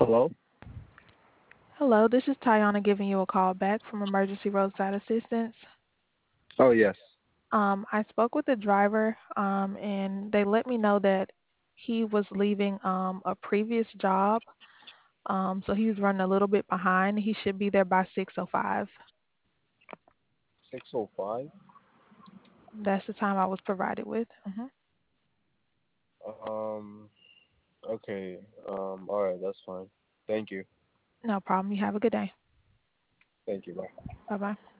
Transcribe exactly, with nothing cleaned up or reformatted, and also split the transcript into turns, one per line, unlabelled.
Hello?
Hello, this is Tayana giving you a call back from Emergency Roadside Assistance.
Oh, yes.
Um, I spoke with the driver, um, and they let me know that he was leaving um, a previous job, um, so he was running a little bit behind. He should be there by six oh five.
six oh five?
That's the time I was provided with. hmm
Um, okay. Um, alright, that's fine. Thank you.
No problem. You have a good day.
Thank you, bye.
Bye bye.